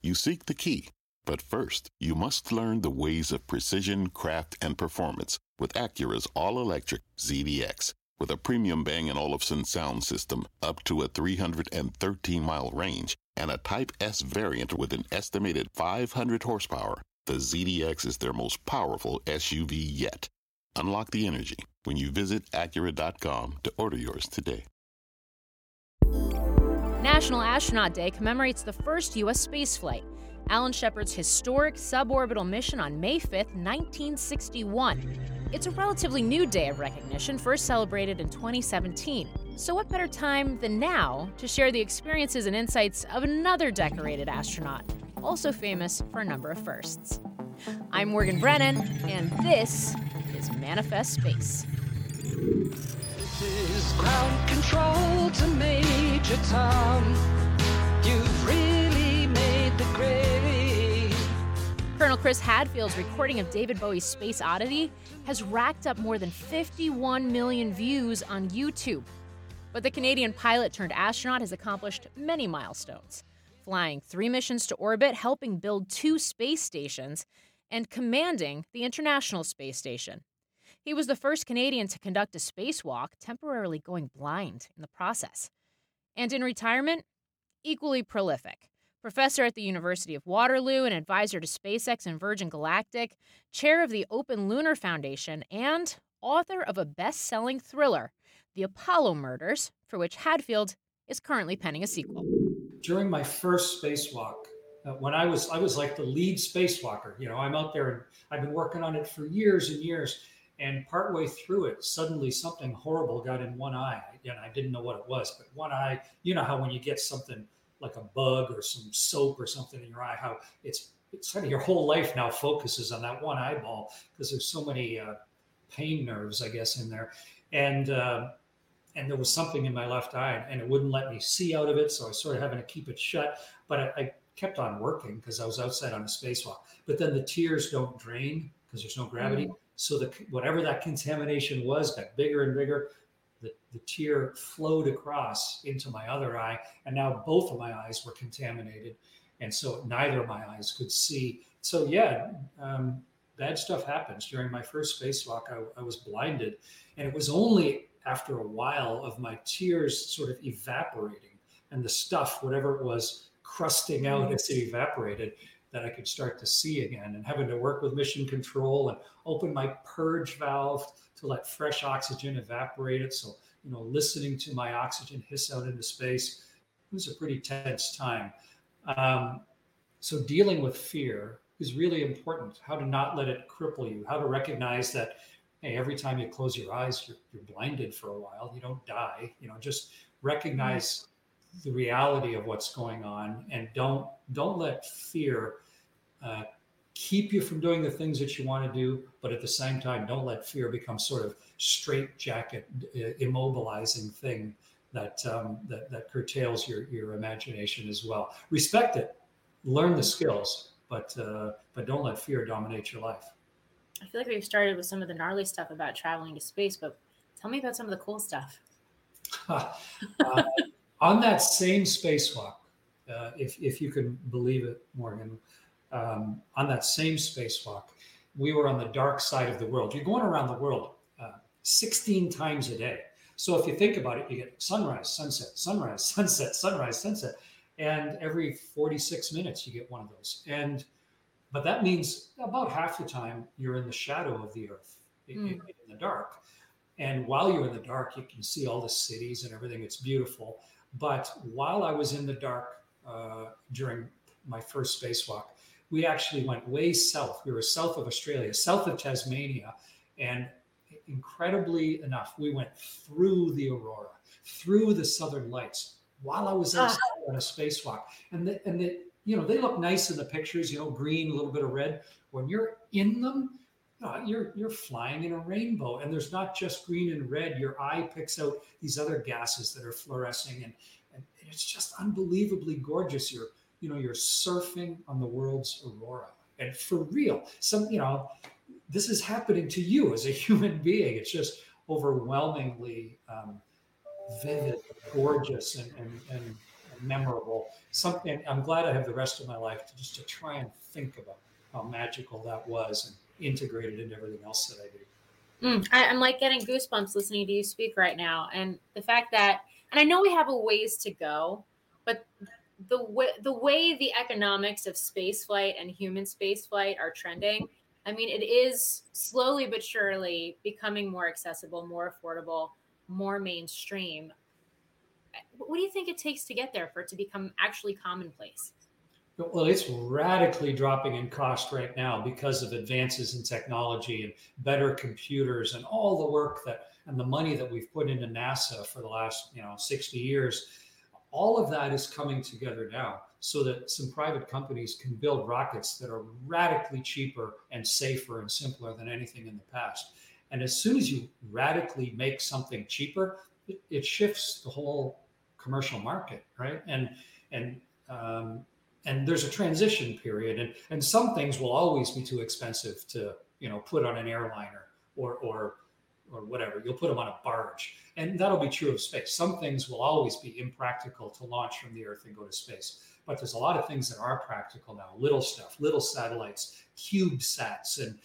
You seek the key, but first, you must learn the ways of precision, craft, and performance with Acura's all-electric ZDX. With a premium Bang & Olufsen sound system up to a 313-mile range and a Type S variant with an estimated 500 horsepower, the ZDX is their most powerful SUV yet. Unlock the energy when you visit Acura.com to order yours today. National Astronaut Day commemorates the first U.S. spaceflight, Alan Shepard's historic suborbital mission on May 5, 1961. It's a relatively new day of recognition, first celebrated in 2017. So what better time than now to share the experiences and insights of another decorated astronaut, also famous for a number of firsts. I'm Morgan Brennan, and this is Manifest Space. This is ground control to Major Tom. You've really made the grade. Colonel Chris Hadfield's recording of David Bowie's Space Oddity has racked up more than 51 million views on YouTube. But the Canadian pilot turned astronaut has accomplished many milestones, flying 3 missions to orbit, helping build 2 space stations, and commanding the International Space Station. He was the first Canadian to conduct a spacewalk, temporarily going blind in the process. And in retirement, equally prolific. Professor at the University of Waterloo, an advisor to SpaceX and Virgin Galactic, chair of the Open Lunar Foundation, and author of a best-selling thriller, The Apollo Murders, for which Hadfield is currently penning a sequel. During my first spacewalk, when I was like the lead spacewalker, I'm out there and I've been working on it for years and years. And partway through it, suddenly something horrible got in one eye. And I didn't know what it was, but one eye, you know how when you get something like a bug or some soap or something in your eye, how it's kind of your whole life now focuses on that one eyeball because there's so many pain nerves, I guess, in there. And there was something in my left eye and it wouldn't let me see out of it. So I was sort of having to keep it shut, but I kept on working because I was outside on a spacewalk. But then the tears don't drain because there's no gravity. So whatever that contamination was got bigger and bigger. The tear flowed across into my other eye, and now both of my eyes were contaminated. And so neither of my eyes could see. So bad stuff happens. During my first spacewalk, I was blinded. And it was only after a while of my tears sort of evaporating and the stuff, whatever it was, crusting out as it evaporated, that I could start to see again, and having to work with mission control and open my purge valve to let fresh oxygen evaporate it. So, listening to my oxygen hiss out into space, it was a pretty tense time. So dealing with fear is really important, how to not let it cripple you, how to recognize that, hey, every time you close your eyes, you're blinded for a while. You don't die, just recognize the reality of what's going on, and don't let fear keep you from doing the things that you want to do, but at the same time, don't let fear become sort of straitjacket, immobilizing thing that curtails your imagination as well. Respect it, learn the skills, but don't let fear dominate your life. I feel like we've started with some of the gnarly stuff about traveling to space, but tell me about some of the cool stuff. On that same spacewalk, if you can believe it, Morgan, on that same spacewalk, we were on the dark side of the world. You're going around the world 16 times a day. So if you think about it, you get sunrise, sunset, sunrise, sunset, sunrise, sunset. And every 46 minutes, you get one of those. But that means about half the time you're in the shadow of the earth, in the dark. And while you're in the dark, you can see all the cities and everything. It's beautiful. But while I was in the dark during my first spacewalk, we actually went way south. We were south of Australia, south of Tasmania. And incredibly enough, we went through the aurora, through the southern lights while I was outside on a spacewalk. And they look nice in the pictures, green, a little bit of red. When you're in them, you're flying in a rainbow, and there's not just green and red. Your eye picks out these other gases that are fluorescing, and it's just unbelievably gorgeous. You're surfing on the world's aurora, and for real. This is happening to you as a human being. It's just overwhelmingly vivid, gorgeous, and memorable. Something I'm glad I have the rest of my life to try and think about how magical that was and integrate it into everything else that I do. I'm like getting goosebumps listening to you speak right now. And the fact that, and I know we have a ways to go, but the way the economics of spaceflight and human spaceflight are trending, I mean, it is slowly but surely becoming more accessible, more affordable, more mainstream. What do you think it takes to get there for it to become actually commonplace? Well, it's radically dropping in cost right now because of advances in technology and better computers and all the work and the money that we've put into NASA for the last 60 years. All of that is coming together now so that some private companies can build rockets that are radically cheaper and safer and simpler than anything in the past. And as soon as you radically make something cheaper, it shifts the whole commercial market, right? And there's a transition period, and some things will always be too expensive to put on an airliner or whatever. You'll put them on a barge, and that'll be true of space. Some things will always be impractical to launch from the Earth and go to space, but there's a lot of things that are practical now. Little stuff, little satellites, CubeSats, and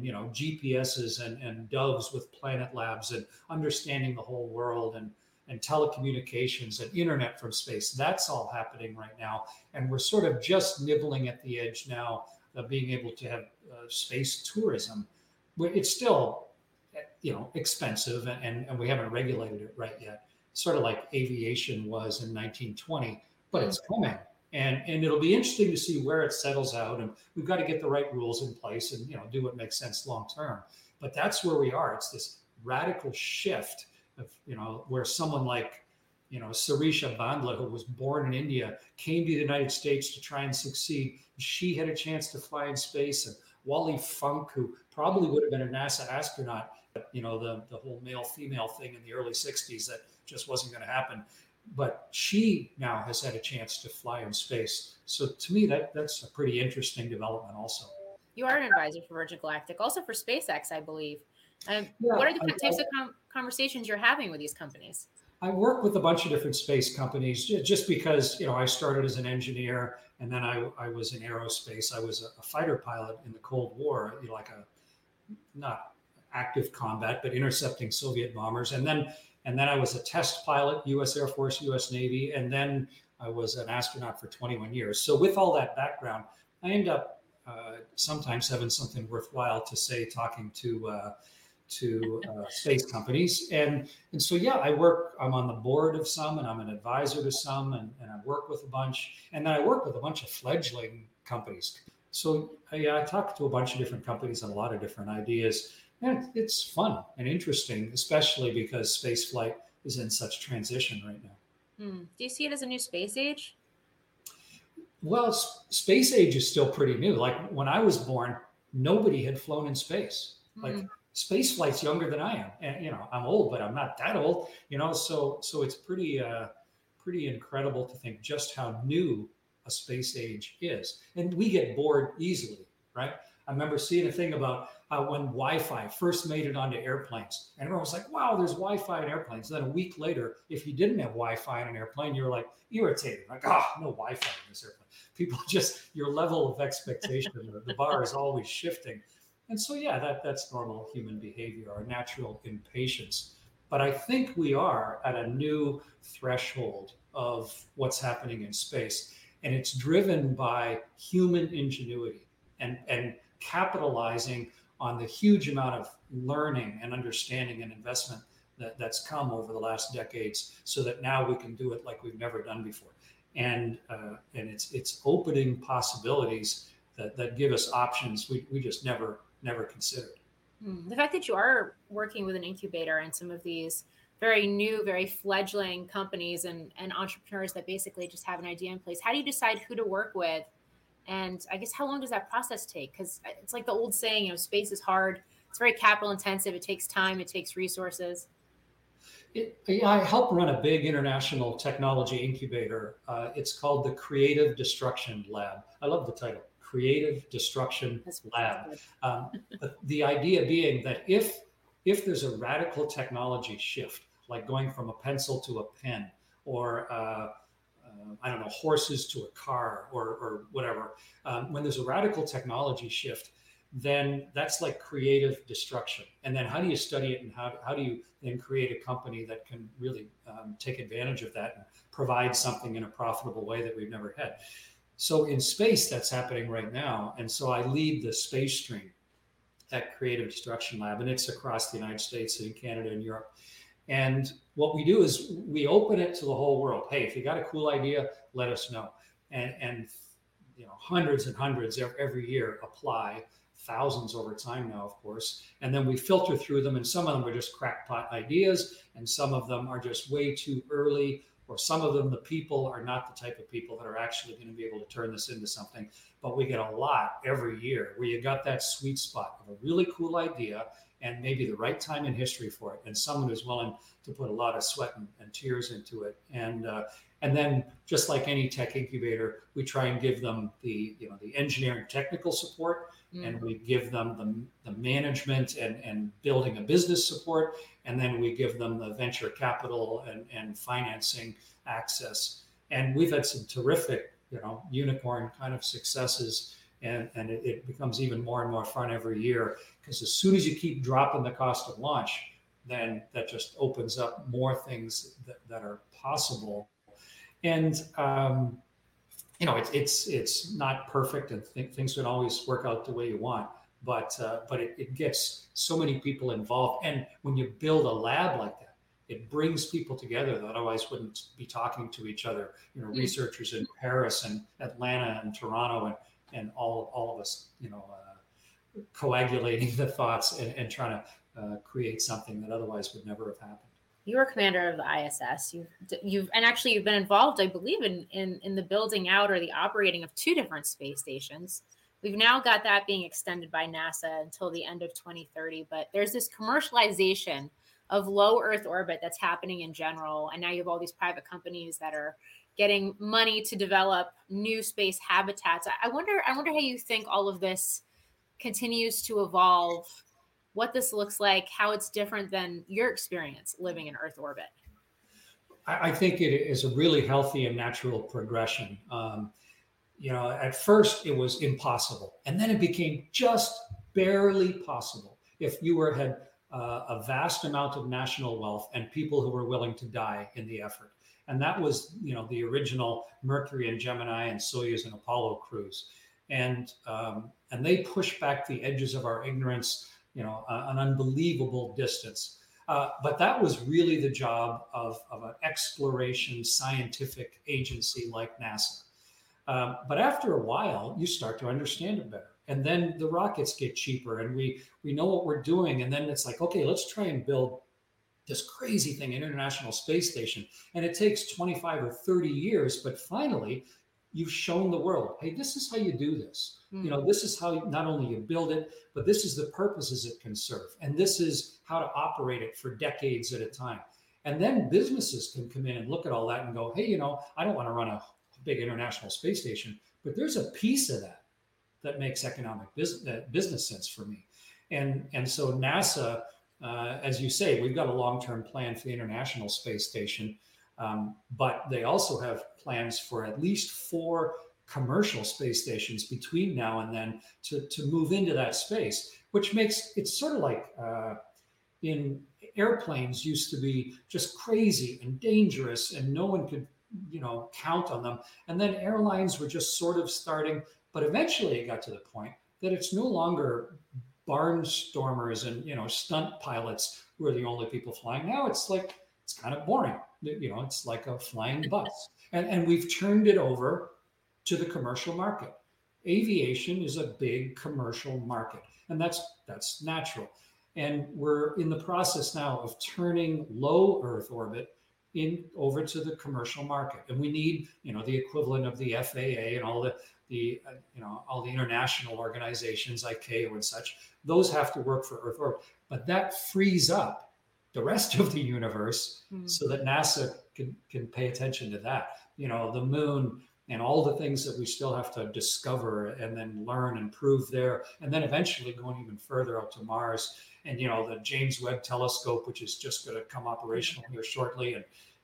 GPSs and doves with Planet Labs, and understanding the whole world, and telecommunications and internet from space. That's all happening right now. And we're sort of just nibbling at the edge now of being able to have space tourism. It's still, expensive, and we haven't regulated it right yet. Sort of like aviation was in 1920, but it's coming. And it'll be interesting to see where it settles out. And we've got to get the right rules in place and, do what makes sense long term. But that's where we are. It's this radical shift of, where someone like, Sirisha Bandla, who was born in India, came to the United States to try and succeed. She had a chance to fly in space. And Wally Funk, who probably would have been a NASA astronaut, but, the whole male-female thing in the early 60s, that just wasn't going to happen. But she now has had a chance to fly in space. So to me, that's a pretty interesting development also. You are an advisor for Virgin Galactic, also for SpaceX, I believe. What are the types of conversations you're having with these companies? I work with a bunch of different space companies just because, I started as an engineer, and then I was in aerospace. I was a fighter pilot in the Cold War, like not active combat, but intercepting Soviet bombers. And then I was a test pilot, U.S. Air Force, U.S. Navy, and then I was an astronaut for 21 years. So with all that background, I end up sometimes having something worthwhile to say, talking to space companies. And so, I'm on the board of some, and I'm an advisor to some, and I work with a bunch, and then I work with a bunch of fledgling companies. So I talk to a bunch of different companies and a lot of different ideas. And it's fun and interesting, especially because space flight is in such transition right now. Do you see it as a new space age? Well, space age is still pretty new. Like when I was born, nobody had flown in space. Like space flight's younger than I am. And, I'm old, but I'm not that old, so it's pretty incredible to think just how new a space age is. And we get bored easily, right? I remember seeing a thing about when Wi-Fi first made it onto airplanes, and everyone was like, wow, there's Wi-Fi in airplanes. Then a week later, if you didn't have Wi-Fi in an airplane, you were like irritated, like, no Wi-Fi in this airplane. People your level of expectation, the bar is always shifting. And so, that's normal human behavior, our natural impatience. But I think we are at a new threshold of what's happening in space. And it's driven by human ingenuity and capitalizing on the huge amount of learning and understanding and investment that's come over the last decades, so that now we can do it like we've never done before. And it's opening possibilities that give us options we just never considered. The fact that you are working with an incubator and some of these very new, very fledgling companies and entrepreneurs that basically just have an idea in place, how do you decide who to work with? And I guess how long does that process take? Because it's like the old saying, space is hard. It's very capital intensive. It takes time. It takes resources. I help run a big international technology incubator. It's called the Creative Destruction Lab. I love the title, Creative Destruction Lab. But the idea being that if there's a radical technology shift, like going from a pencil to a pen, or I don't know, horses to a car or whatever. When there's a radical technology shift, then that's like creative destruction. And then how do you study it, and how do you then create a company that can really take advantage of that and provide something in a profitable way that we've never had? So in space, that's happening right now. And so I lead the space stream at Creative Destruction Lab, and it's across the United States and Canada and Europe. And what we do is we open it to the whole world. Hey, if you got a cool idea, let us know. And you know, hundreds and hundreds every year apply, thousands over time now, of course. And then we filter through them, and some of them are just crackpot ideas, and some of them are just way too early, or some of them, the people are not the type of people that are actually going to be able to turn this into something. But we get a lot every year where you got that sweet spot of a really cool idea and maybe the right time in history for it, and someone who's willing to put a lot of sweat and tears into it. And then, just like any tech incubator, we try and give them the engineering technical support, and we give them the management and building a business support, and then we give them the venture capital and financing access. And we've had some terrific, unicorn kind of successes. And it becomes even more and more fun every year, because as soon as you keep dropping the cost of launch, then that just opens up more things that are possible. And it's not perfect, and things don't always work out the way you want, but it gets so many people involved. And when you build a lab like that, it brings people together that otherwise wouldn't be talking to each other. Researchers in Paris and Atlanta and Toronto and all of us, coagulating the thoughts and trying to create something that otherwise would never have happened. You were commander of the ISS. You've been involved, I believe, in the building out or the operating of 2 different space stations. We've now got that being extended by NASA until the end of 2030. But there's this commercialization of low Earth orbit that's happening in general, and now you have all these private companies that are getting money to develop new space habitats. I wonder how you think all of this continues to evolve, what this looks like, how it's different than your experience living in Earth orbit. I think it is a really healthy and natural progression. At first it was impossible, and then it became just barely possible if you had a vast amount of national wealth and people who were willing to die in the effort. And that was, the original Mercury and Gemini and Soyuz and Apollo crews. And they pushed back the edges of our ignorance, an unbelievable distance. But that was really the job of an exploration scientific agency like NASA. But after a while, you start to understand it better. And then the rockets get cheaper, and we know what we're doing. And then it's like, okay, let's try and build this crazy thing, an International Space Station. And it takes 25 or 30 years, but finally you've shown the world, hey, this is how you do this. This is how not only you build it, but this is the purposes it can serve. And this is how to operate it for decades at a time. And then businesses can come in and look at all that and go, hey, I don't want to run a big International Space Station, but there's a piece of that makes economic business sense for me. And so NASA, as you say, we've got a long-term plan for the International Space Station, but they also have plans for at least 4 commercial space stations between now and then to move into that space, which makes it sort of like in airplanes used to be just crazy and dangerous, and no one could count on them. And then airlines were just sort of starting, but eventually it got to the point that it's no longer barnstormers and stunt pilots who are the only people flying. Now it's kind of boring. It's like a flying bus, and we've turned it over to the commercial market. Aviation is a big commercial market, and that's natural. And we're in the process now of turning low Earth orbit over to the commercial market, and we need the equivalent of the FAA and all all the international organizations, ICAO and such. Those have to work for Earth orbit, but that frees up the rest of the universe so that NASA can pay attention to that. The moon and all the things that we still have to discover and then learn and prove there, and then eventually going even further out to Mars. And the James Webb Telescope, which is just going to come operational here shortly,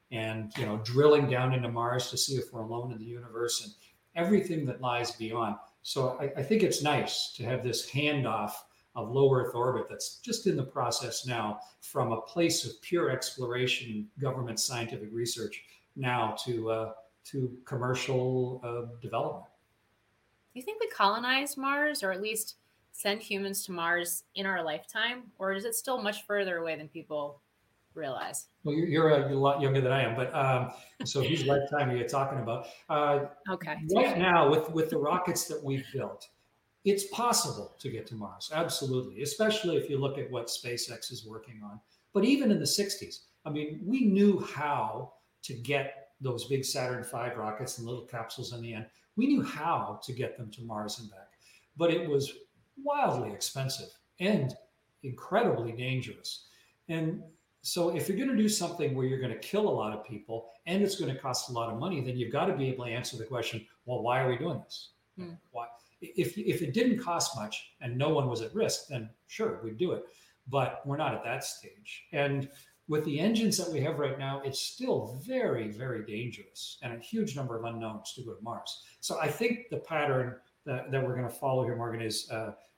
and drilling down into Mars to see if we're alone in the universe and everything that lies beyond. So I think it's nice to have this handoff of low Earth orbit that's just in the process now, from a place of pure exploration, government scientific research, now to commercial development. Do you think we colonize Mars, or at least send humans to Mars in our lifetime, or is it still much further away than people realize? Well, you're a lot younger than I am, but so whose lifetime are you talking about? Okay. Right now, with the rockets that we've built, it's possible to get to Mars, absolutely, especially if you look at what SpaceX is working on. But even in the 60s, I mean, we knew how to get those big Saturn V rockets and little capsules in the end. We knew how to get them to Mars and back, but it was wildly expensive and incredibly dangerous. And so if you're going to do something where you're going to kill a lot of people and it's going to cost a lot of money, then you've got to be able to answer the question, well, why are we doing this? Why? If it didn't cost much and no one was at risk, then sure, we'd do it. But we're not at that stage. And with the engines that we have right now, it's still very, very dangerous and a huge number of unknowns to go to Mars. So I think the pattern that we're going to follow here, Morgan, is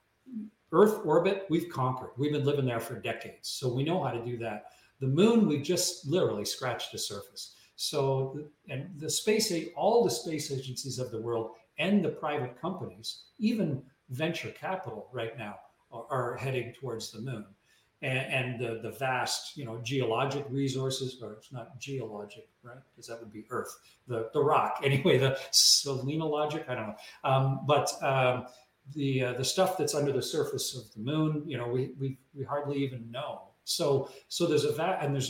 Earth orbit, we've conquered. We've been living there for decades. So we know how to do that. The moon, we've just literally scratched the surface. So, and the all the space agencies of the world and the private companies, even venture capital right now, are heading towards the moon. And the vast, geologic resources, or it's not geologic, right? Because that would be Earth, the rock. Anyway, the selenologic, I don't know. But the stuff that's under the surface of the moon, we hardly even know. So there's there's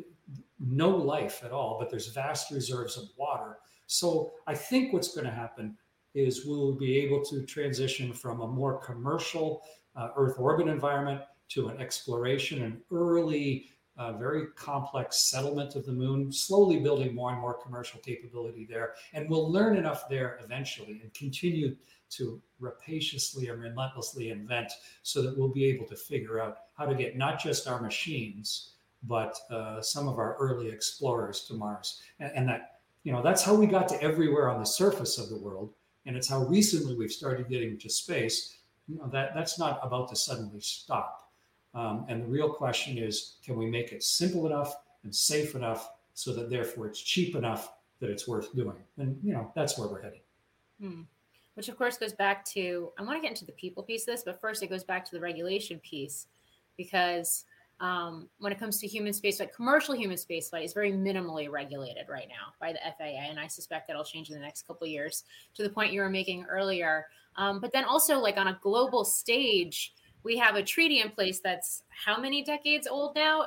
no life at all, but there's vast reserves of water. So I think what's going to happen is we'll be able to transition from a more commercial Earth orbit environment to an exploration and early, very complex settlement of the moon, slowly building more and more commercial capability there. And we'll learn enough there eventually and continue to rapaciously and relentlessly invent so that we'll be able to figure out how to get not just our machines, but some of our early explorers to Mars. And that, that's how we got to everywhere on the surface of the world. And it's how recently we've started getting to space. That's not about to suddenly stop. And the real question is, can we make it simple enough and safe enough so that therefore it's cheap enough that it's worth doing? And, that's where we're heading. Which of course goes back to, I want to get into the people piece of this, but first it goes back to the regulation piece, because when it comes to human spaceflight, commercial human spaceflight is very minimally regulated right now by the FAA. And I suspect that'll change in the next couple of years, to the point you were making earlier. But then also, like, on a global stage, we have a treaty in place that's how many decades old now?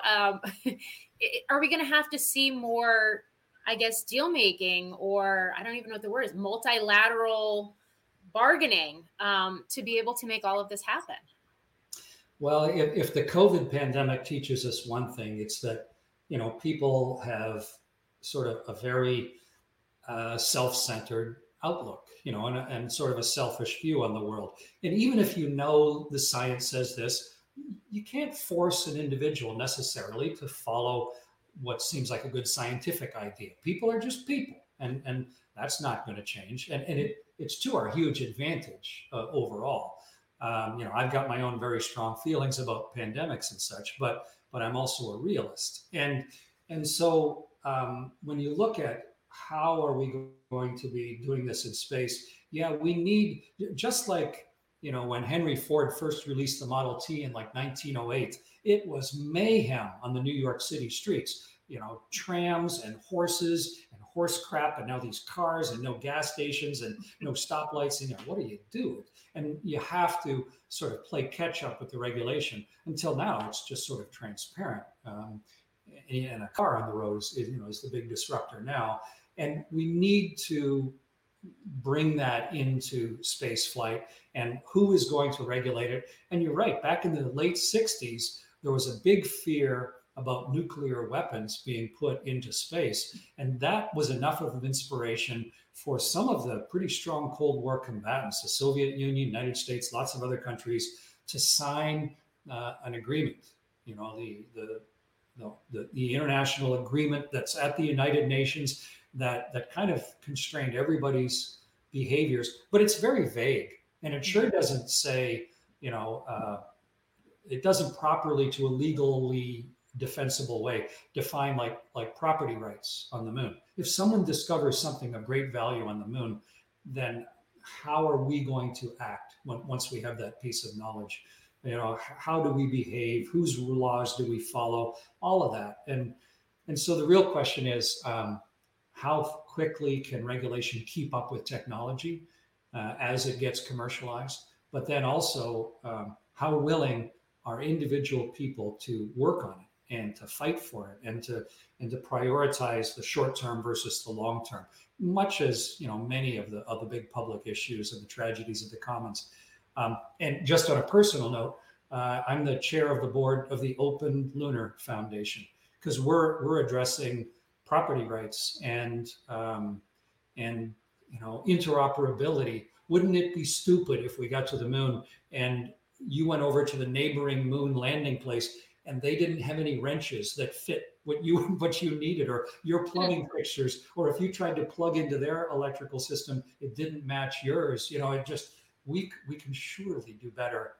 Are we going to have to see more, I guess, deal making, or I don't even know what the word is, multilateral bargaining to be able to make all of this happen? Well, if the COVID pandemic teaches us one thing, it's that, people have sort of a very self-centered outlook, and sort of a selfish view on the world. And even if the science says this, you can't force an individual necessarily to follow what seems like a good scientific idea. People are just people, and that's not going to change. And it's to our huge advantage overall. I've got my own very strong feelings about pandemics and such, but I'm also a realist. And so when you look at how are we going to be doing this in space, we need, just like, when Henry Ford first released the Model T in like 1908, it was mayhem on the New York City streets, trams and horses and horse crap, and now these cars and no gas stations and no stoplights. And what do you do? And you have to sort of play catch up with the regulation. Until now, it's just sort of transparent. And a car on the road is the big disruptor now. And we need to bring that into space flight, and who is going to regulate it. And you're right, back in the late 60s, there was a big fear about nuclear weapons being put into space. And that was enough of an inspiration for some of the pretty strong Cold War combatants, the Soviet Union, United States, lots of other countries, to sign an agreement, the the international agreement that's at the United Nations that kind of constrained everybody's behaviors, but it's very vague, and it sure doesn't say, it doesn't properly, to a legally defensible way, define like property rights on the moon. If someone discovers something of great value on the moon, then how are we going to act once we have that piece of knowledge? How do we behave? Whose laws do we follow? All of that. And so the real question is, how quickly can regulation keep up with technology as it gets commercialized? But then also, how willing are individual people to work on it and to fight for it and to prioritize the short term versus the long term, much as many of the big public issues and the tragedies of the commons. And just on a personal note, I'm the chair of the board of the Open Lunar Foundation, because we're addressing property rights and interoperability. Wouldn't it be stupid if we got to the moon and you went over to the neighboring moon landing place and they didn't have any wrenches that fit what you needed, or your plumbing fixtures, or if you tried to plug into their electrical system, it didn't match yours. We can surely do better,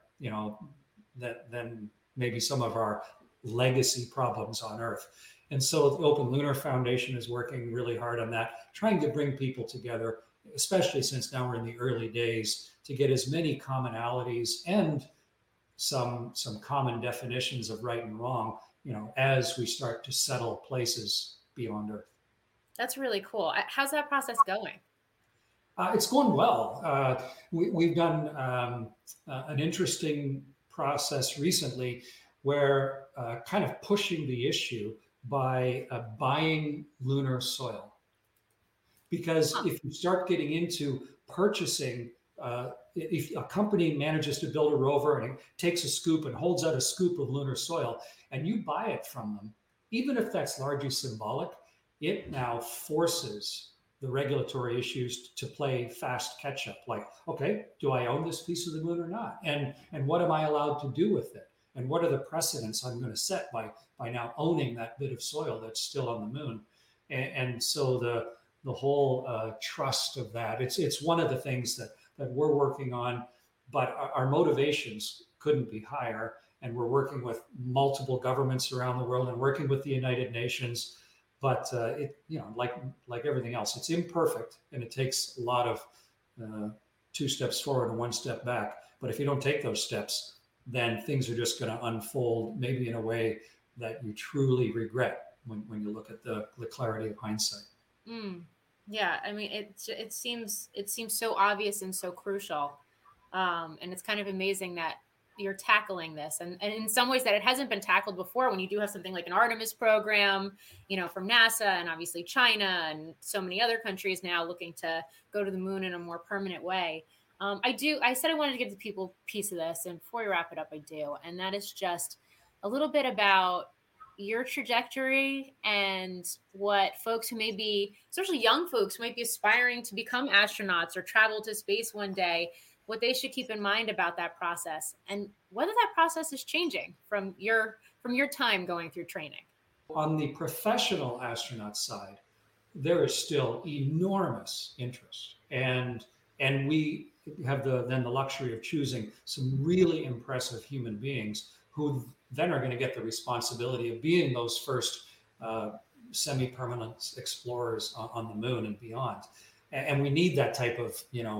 than maybe some of our legacy problems on Earth. And so the Open Lunar Foundation is working really hard on that, trying to bring people together, especially since now we're in the early days, to get as many commonalities and some common definitions of right and wrong, as we start to settle places beyond Earth. That's really cool. How's that process going? It's going well. We've done an interesting process recently where kind of pushing the issue by buying lunar soil. Because if you start getting into purchasing, if a company manages to build a rover and it takes a scoop and holds out a scoop of lunar soil and you buy it from them, even if that's largely symbolic, it now forces the regulatory issues to play fast catch up. Like, okay, do I own this piece of the moon or not? And what am I allowed to do with it? And what are the precedents I'm going to set by now owning that bit of soil that's still on the moon? And so the whole trust of that, it's one of the things that we're working on, but our motivations couldn't be higher. And we're working with multiple governments around the world and working with the United Nations. But like everything else, it's imperfect, and it takes a lot of 2 steps forward and 1 step back. But if you don't take those steps, then things are just going to unfold, maybe in a way that you truly regret when you look at the clarity of hindsight. Yeah, I mean, it seems so obvious and so crucial, and it's kind of amazing that you're tackling this, and in some ways that it hasn't been tackled before. When you do have something like an Artemis program, from NASA, and obviously China and so many other countries now looking to go to the moon in a more permanent way. I said I wanted to give the people a piece of this, and before we wrap it up, I do, and that is just a little bit about your trajectory and what folks who may be, especially young folks who might be aspiring to become astronauts or travel to space one day, what they should keep in mind about that process, and whether that process is changing from your time going through training. On the professional astronaut side, there is still enormous interest, and we have the luxury of choosing some really impressive human beings who then are going to get the responsibility of being those first semi-permanent explorers on the moon and beyond. And we need that type of,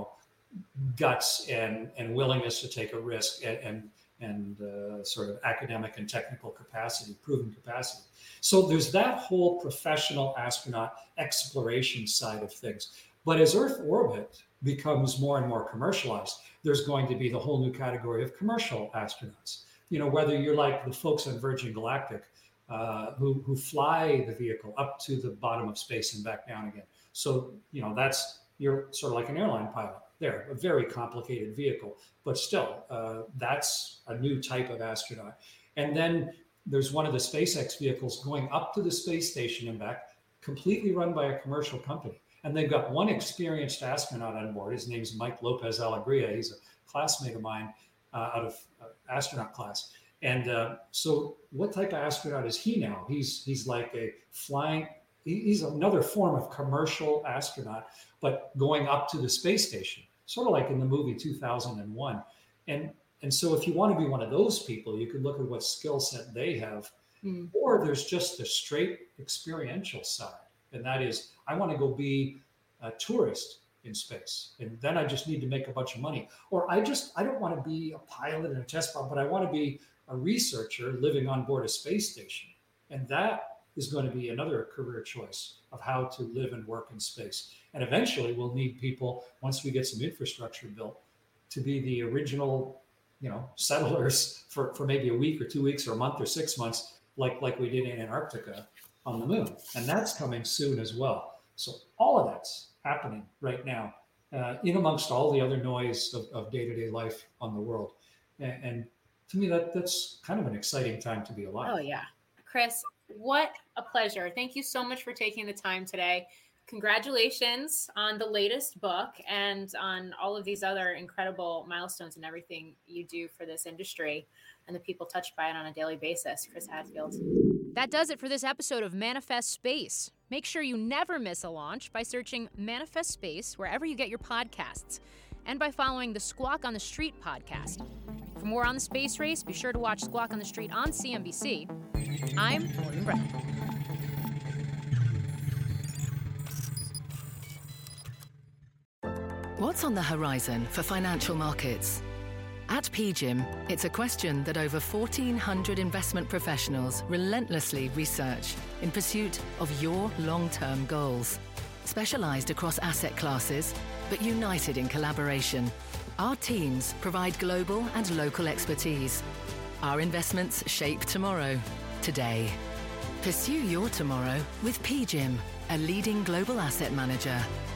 guts and willingness to take a risk and sort of academic and technical capacity, proven capacity. So there's that whole professional astronaut exploration side of things. But as Earth orbit becomes more and more commercialized, there's going to be the whole new category of commercial astronauts. Whether you're like the folks on Virgin Galactic who fly the vehicle up to the bottom of space and back down again. So, you're sort of like an airline pilot there, a very complicated vehicle, but still, that's a new type of astronaut. And then there's one of the SpaceX vehicles going up to the space station and back, completely run by a commercial company. And they've got one experienced astronaut on board. His name's Mike Lopez Alegria. He's a classmate of mine out of astronaut class. And so what type of astronaut is he now? He's like a flying, he's another form of commercial astronaut, but going up to the space station, sort of like in the movie 2001. And so if you want to be one of those people, you could look at what skill set they have. Or there's just the straight experiential side. And that is, I want to go be a tourist in space. And then I just need to make a bunch of money. Or I don't want to be a pilot in a test pod, but I want to be a researcher living on board a space station. And that is going to be another career choice of how to live and work in space. And eventually we'll need people, once we get some infrastructure built, to be the original, settlers for maybe a week or 2 weeks or a month or 6 months, like we did in Antarctica on the moon. And that's coming soon as well. So all of that's happening right now, in amongst all the other noise of day-to-day life on the world. And to me, that's kind of an exciting time to be alive. Oh, yeah. Chris, what a pleasure. Thank you so much for taking the time today. Congratulations on the latest book and on all of these other incredible milestones and everything you do for this industry and the people touched by it on a daily basis. Chris Hadfield. That does it for this episode of Manifest Space. Make sure you never miss a launch by searching Manifest Space wherever you get your podcasts and by following the Squawk on the Street podcast. For more on the space race, be sure to watch Squawk on the Street on CNBC. I'm Morgan Brown. What's on the horizon for financial markets? At PGIM, it's a question that over 1,400 investment professionals relentlessly research in pursuit of your long-term goals. Specialized across asset classes, but united in collaboration, our teams provide global and local expertise. Our investments shape tomorrow, today. Pursue your tomorrow with PGIM, a leading global asset manager.